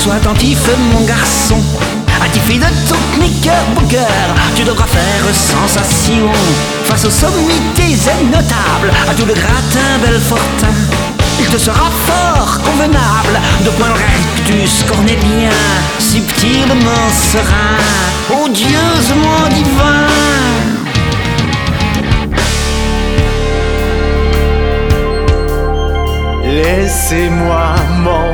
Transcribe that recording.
Sois attentif mon garçon, attifie de toutes mes cœurs pour cœur. Tu devras faire sensation face aux sommités et notables, à tout le gratin Belfortin. Il te sera fort convenable de point le rectus cornélien, subtilement serein, odieusement divin. Laissez-moi